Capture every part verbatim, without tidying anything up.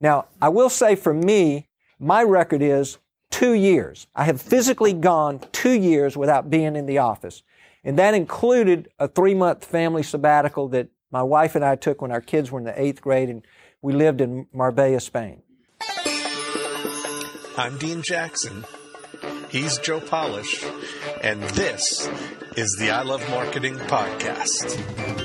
Now, I will say for me, my record is two years. I have physically gone two years without being in the office. And that included a three-month family sabbatical that my wife and I took when our kids were in the eighth grade, and we lived in Marbella, Spain. I'm Dean Jackson. He's Joe Polish. And this is the I Love Marketing Podcast.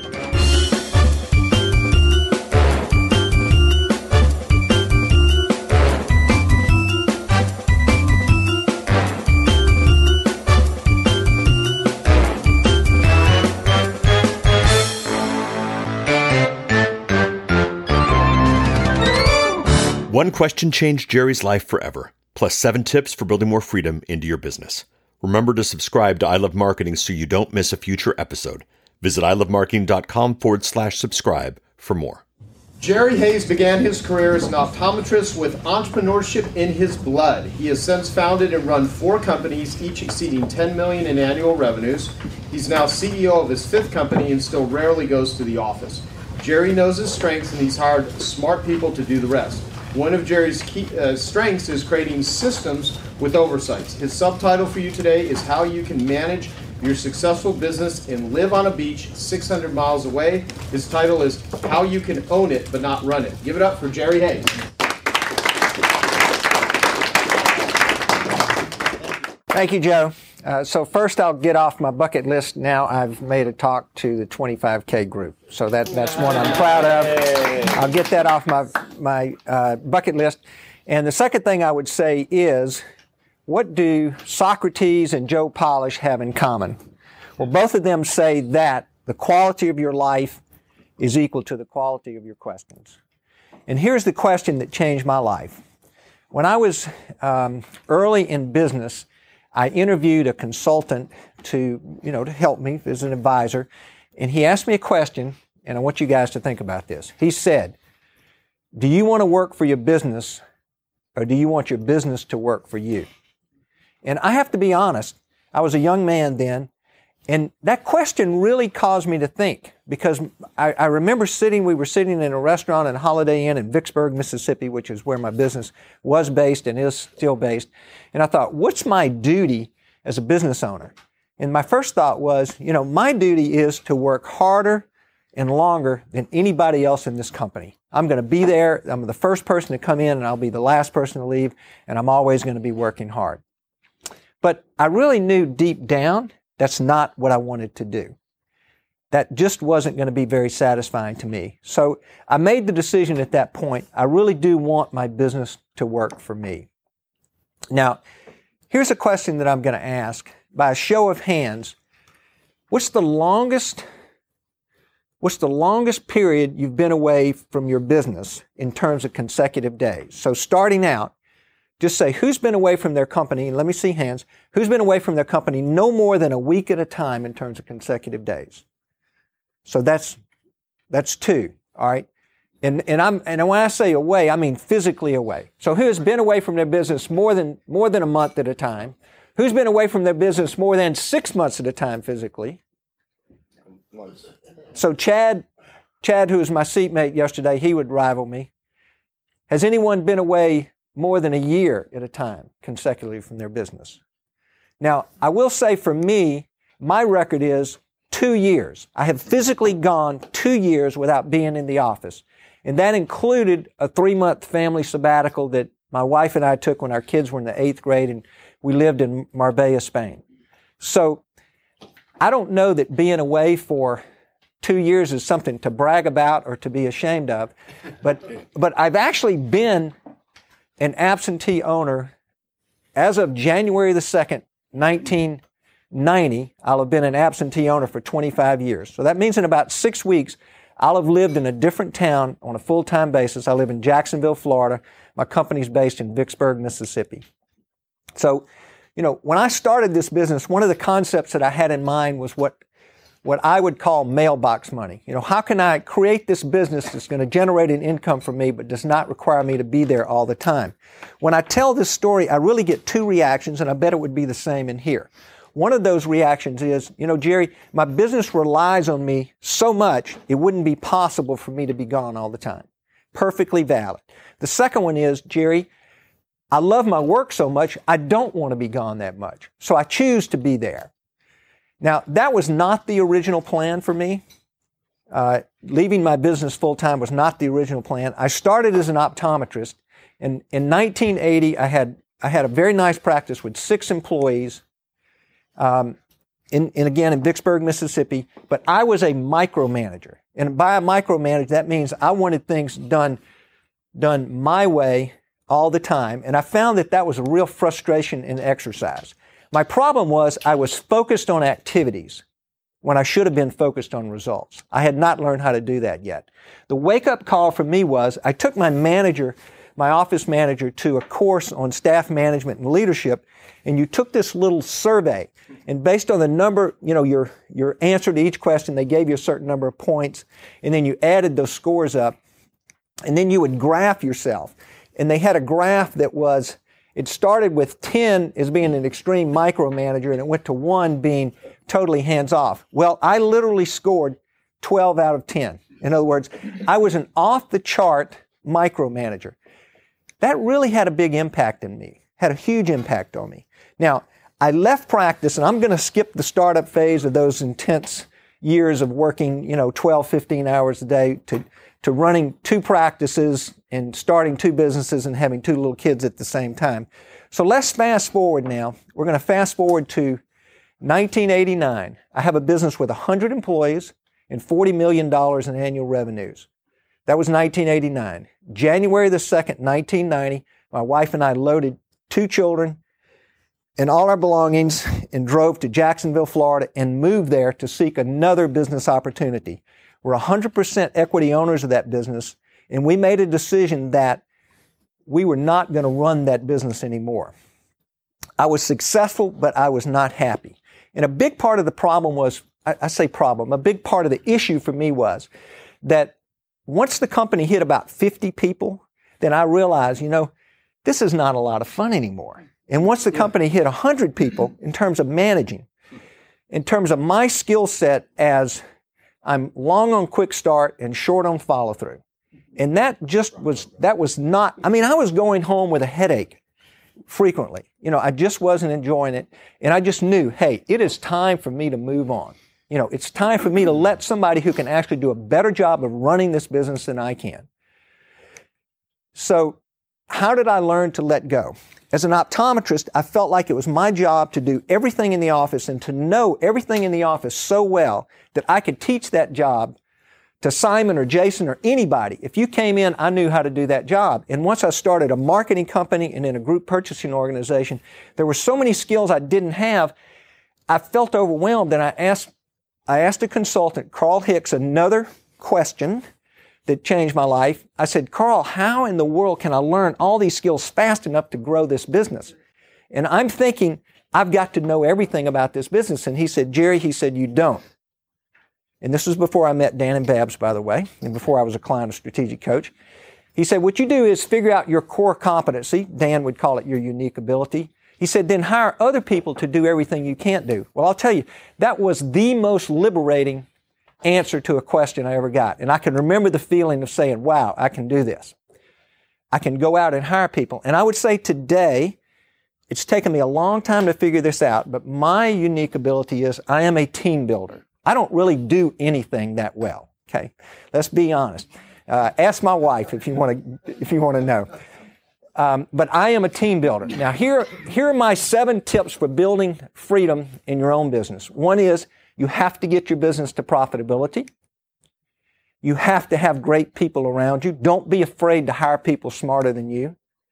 One question changed Jerry's life forever, plus seven tips for building more freedom into your business. Remember to subscribe to I Love Marketing so you don't miss a future episode. Visit ilovemarketing.com forward slash subscribe for more. Jerry Hayes began his career as an optometrist with entrepreneurship in his blood. He has since founded and run four companies, each exceeding ten million dollars in annual revenues. He's now C E O of his fifth company and still rarely goes to the office. Jerry knows his strengths and he's hired smart people to do the rest. One of Jerry's key, uh, strengths is creating systems with oversights. His subtitle for you today is How You Can Manage Your Successful Business and Live on a Beach six hundred miles away. His title is How You Can Own It But Not Run It. Give it up for Jerry Hayes. Thank you, Joe. Uh, so first I'll get off my bucket list. Now I've made a talk to the twenty-five K group. So that, that's one I'm proud of. I'll get that off my, my uh, bucket list. And the second thing I would say is, what do Socrates and Joe Polish have in common? Well, both of them say that the quality of your life is equal to the quality of your questions. And here's the question that changed my life. When I was um, early in business, I interviewed a consultant to, you know, to help me as an advisor, and he asked me a question, and I want you guys to think about this. He said, do you want to work for your business, or do you want your business to work for you? And I have to be honest, I was a young man then, and that question really caused me to think, because I, I remember sitting, we were sitting in a restaurant in Holiday Inn in Vicksburg, Mississippi, which is where my business was based and is still based. And I thought, what's my duty as a business owner? And my first thought was, you know, my duty is to work harder and longer than anybody else in this company. I'm going to be there. I'm the first person to come in and I'll be the last person to leave, and I'm always going to be working hard. But I really knew deep down that's not what I wanted to do. That just wasn't going to be very satisfying to me. So I made the decision at that point, I really do want my business to work for me. Now, here's a question that I'm going to ask. By a show of hands, what's the longest, what's the longest period you've been away from your business in terms of consecutive days? So starting out, just say, who's been away from their company, and let me see hands, who's been away from their company no more than a week at a time in terms of consecutive days? So that's, that's two, all right? And, and I'm, and when I say away, I mean physically away. So who has been away from their business more than, more than a month at a time? Who's been away from their business more than six months at a time physically? So Chad, Chad, who was my seatmate yesterday, he would rival me. Has anyone been away more than a year at a time consecutively from their business? Now, I will say for me, my record is two years. I have physically gone two years without being in the office. And that included a three-month family sabbatical that my wife and I took when our kids were in the eighth grade, and we lived in Marbella, Spain. So I don't know that being away for two years is something to brag about or to be ashamed of, but, but I've actually been an absentee owner as of January the second, nineteen ninety. I'll have been an absentee owner for twenty-five years. So that means in about six weeks, I'll have lived in a different town on a full-time basis. I live in Jacksonville, Florida. My company's based in Vicksburg, Mississippi. So, you know, when I started this business, one of the concepts that I had in mind was what what I would call mailbox money. You know, how can I create this business that's going to generate an income for me but does not require me to be there all the time? When I tell this story, I really get two reactions, and I bet it would be the same in here. One of those reactions is, you know, Jerry, my business relies on me so much, it wouldn't be possible for me to be gone all the time. perfectly valid. The second one is, Jerry, I love my work so much, I don't want to be gone that much. So I choose to be there. Now, that was not the original plan for me. Uh, leaving my business full-time was not the original plan. I started as an optometrist. And in nineteen eighty, I had I had a very nice practice with six employees, um, in, in again in Vicksburg, Mississippi. But I was a micromanager. And by a micromanager, that means I wanted things done, done my way all the time. And I found that that was a real frustration and exercise. My problem was I was focused on activities when I should have been focused on results. I had not learned how to do that yet. The wake-up call for me was I took my manager, my office manager, to a course on staff management and leadership, and you took this little survey, and based on the number, you know, your, your answer to each question, they gave you a certain number of points, and then you added those scores up, and then you would graph yourself. And they had a graph that was, it started with ten as being an extreme micromanager, and it went to one being totally hands-off. Well, I literally scored twelve out of ten. In other words, I was an off-the-chart micromanager. That really had a big impact on me, had a huge impact on me. Now, I left practice, and I'm going to skip the startup phase of those intense years of working, you know, twelve, fifteen hours a day to, to running two practices and starting two businesses and having two little kids at the same time. So let's fast forward now. We're going to fast forward to nineteen eighty-nine. I have a business with one hundred employees and forty million dollars in annual revenues. That was nineteen eighty-nine. January the second, nineteen ninety, my wife and I loaded two children and all our belongings and drove to Jacksonville, Florida, and moved there to seek another business opportunity. We're one hundred percent equity owners of that business, and we made a decision that we were not going to run that business anymore. I was successful, but I was not happy. And a big part of the problem was, I, I say problem, a big part of the issue for me was that once the company hit about fifty people, then I realized, you know, this is not a lot of fun anymore. And once the company hit one hundred people in terms of managing, in terms of my skill set as I'm long on quick start and short on follow through. And that just was, that was not, I mean, I was going home with a headache frequently. You know, I just wasn't enjoying it. And I just knew, hey, it is time for me to move on. You know, it's time for me to let somebody who can actually do a better job of running this business than I can. So how did I learn to let go? As an optometrist, I felt like it was my job to do everything in the office and to know everything in the office so well that I could teach that job to Simon or Jason or anybody. If you came in, I knew how to do that job. And once I started a marketing company and in a group purchasing organization, there were so many skills I didn't have. I felt overwhelmed, and I asked, I asked a consultant, Carl Hicks, another question that changed my life. I said, Carl, how in the world can I learn all these skills fast enough to grow this business? And I'm thinking, I've got to know everything about this business. And he said, Jerry, he said, you don't. And this was before I met Dan and Babs, by the way, and before I was a client of Strategic Coach. He said, what you do is figure out your core competency. Dan would call it your unique ability. He said, then hire other people to do everything you can't do. Well, I'll tell you, that was the most liberating answer to a question I ever got. And I can remember the feeling of saying, wow, I can do this. I can go out and hire people. And I would say today, it's taken me a long time to figure this out, but my unique ability is I am a team builder. I don't really do anything that well. Okay, let's be honest. Uh, ask my wife if you want to if you want to know. Um, but I am a team builder. Now, here here are my seven tips for building freedom in your own business. One is you have to get your business to profitability. You have to have great people around you. Don't be afraid to hire people smarter than you.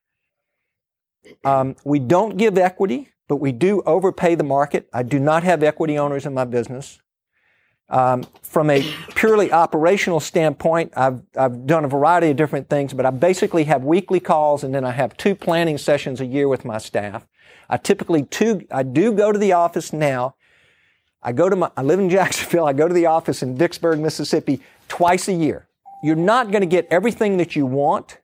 Um, we don't give equity, but we do overpay the market. I do not have equity owners in my business. Um, from a purely operational standpoint, I've, I've done a variety of different things, but I basically have weekly calls, and then I have two planning sessions a year with my staff. I typically two, I do go to the office now. I go to my, I live in Jacksonville. I go to the office in Vicksburg, Mississippi twice a year. You're not going to get everything that you want.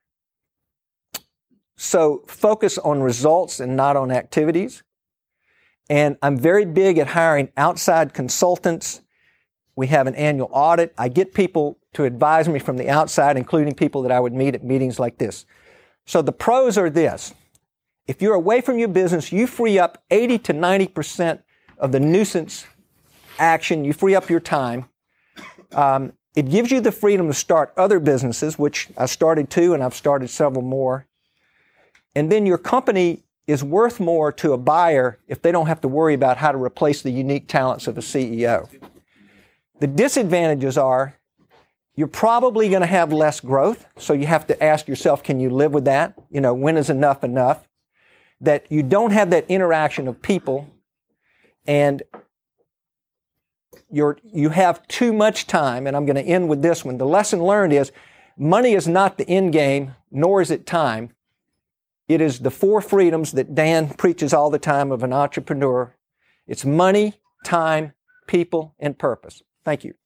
So focus on results and not on activities. And I'm very big at hiring outside consultants We have an annual audit. I get people to advise me from the outside, including people that I would meet at meetings like this. So the pros are this. If you're away from your business, you free up eighty to ninety percent of the nuisance action. You free up your time. Um, it gives you the freedom to start other businesses, which I started two, and I've started several more. And then your company is worth more to a buyer if they don't have to worry about how to replace the unique talents of a C E O. The disadvantages are you're probably going to have less growth, so you have to ask yourself, can you live with that? You know, when is enough enough? That you don't have that interaction of people, and you're, you have too much time, and I'm going to end with this one. The lesson learned is money is not the end game, nor is it time. It is the four freedoms that Dan preaches all the time of an entrepreneur. It's money, time, people, and purpose. Thank you.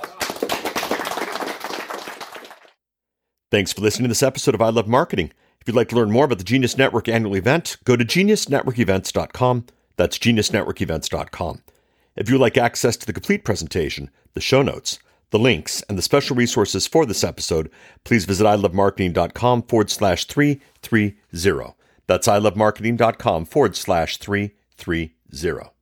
Thanks for listening to this episode of I Love Marketing. If you'd like to learn more about the Genius Network annual event, go to genius network events dot com. That's genius network events dot com. If you would like access to the complete presentation, the show notes, the links, and the special resources for this episode, please visit ilovemarketing.com forward slash 330. That's ilovemarketing.com forward slash 330.